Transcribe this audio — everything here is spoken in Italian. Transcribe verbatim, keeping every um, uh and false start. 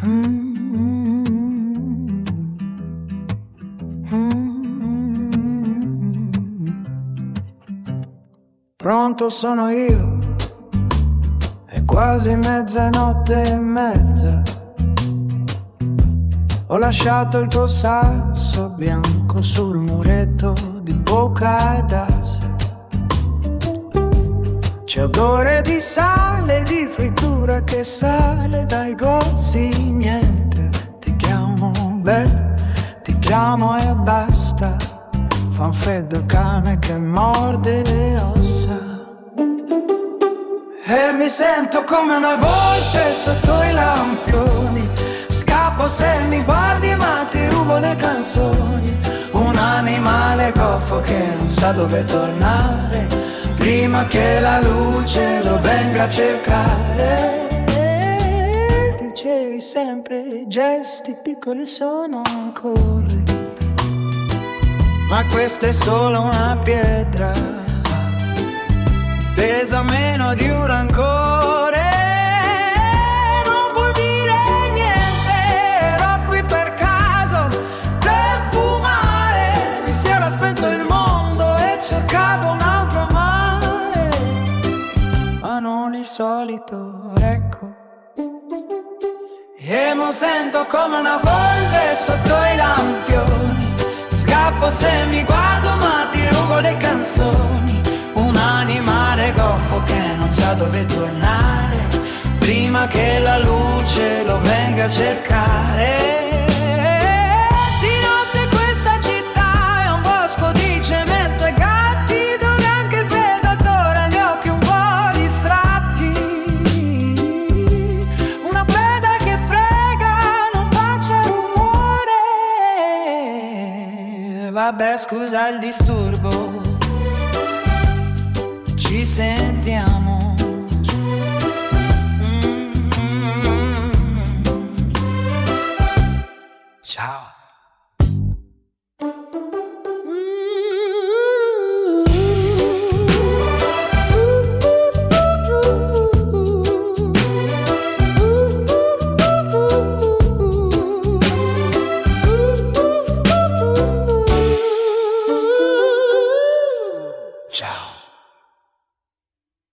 Pronto sono io, è quasi mezzanotte e mezza. Ho lasciato il tuo sasso bianco sul muretto di bocca ed asse. C'è odore di sale, di frittura che sale dai gozzi. Niente, ti chiamo, beh, ti chiamo e basta. Fa un freddo cane che morde le ossa. E mi sento come una volpe sotto i lampioni. Scappo se mi guardi ma ti rubo le canzoni. Un animale goffo che non sa dove tornare prima che la luce lo venga a cercare. E dicevi sempre i gesti piccoli sono ancora. Ma questa è solo una pietra, pesa meno di un rancore. Non vuol dire niente, ero qui per caso, per fumare. Mi si era spento il mondo e cercavo un altro mare, ma non il solito, ecco. E mo sento come una volpe sotto i lampioni. Scappo se mi guardo ma ti rubo le canzoni. Un animale goffo che non sa dove tornare prima che la luce lo venga a cercare. Di notte questa città è un bosco di cemento e gatti, dove anche il predatore ha gli occhi un po' distratti. Una preda che prega non faccia rumore. Vabbè, scusa il disturbo, ci sentiamo